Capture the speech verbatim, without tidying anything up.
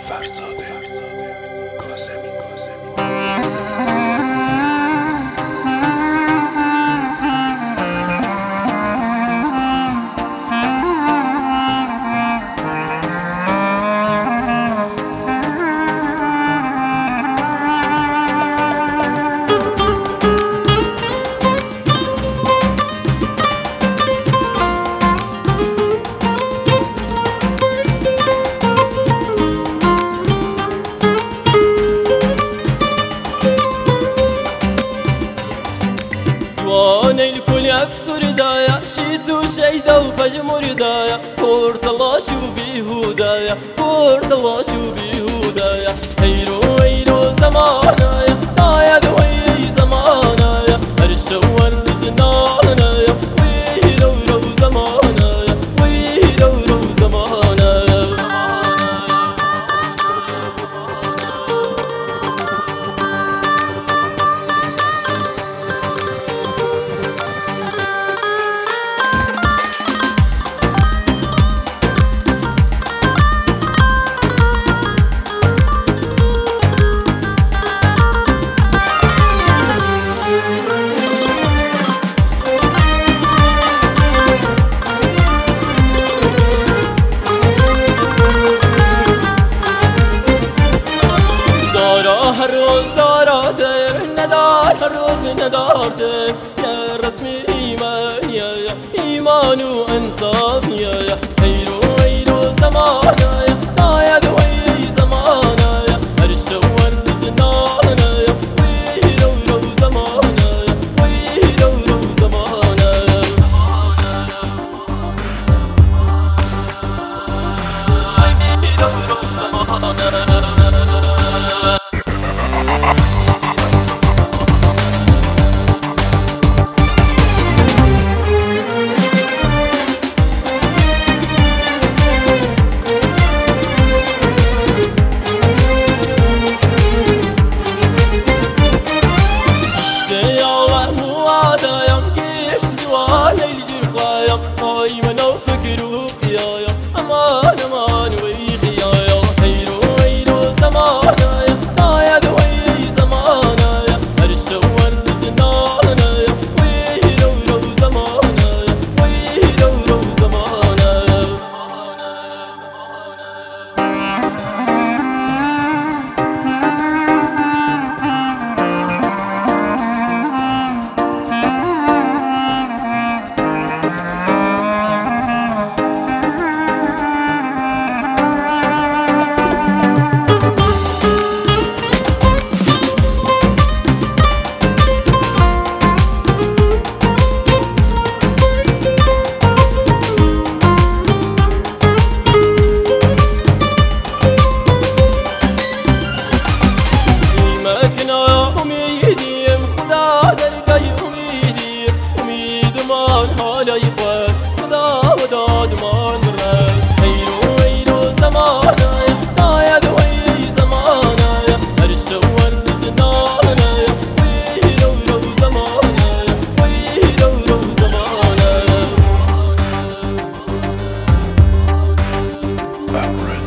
فرزاده کاظمی وانا الكل افسر دايا شيتو شيدا وفجمر دايا قرت الله شو بيهودايا قرت الله شو بيهودايا هيرو هيرو زمانايا دايا دوي زمانايا هرشور زنانايا ويرو رو زمانايا ويرو رو زمانايا هر روز داراتر ندار هر روز ندارتر يا رسمي إيمان يا إيمان وإنصاف يا هيرو هيرو زمانا يا يا دوي زمانا يا هرشور زنانا يا ويرو رو زمانا يا ويرو رو زمانا ويرو رو زمانا هاي منو فكرو خيايا امان امان ويخيايا هيرو هيرو زمانايا يا دوي زمانايا هرشور زنانايا ويرو رو زمانايا ويرو رو زمانايا حالا يقوى خدا وداد ما نرى هيرو هيرو زمانايا يا دوي زمانايا هرشور زنانايا ويرو رو زمانايا ويرو رو زمانايا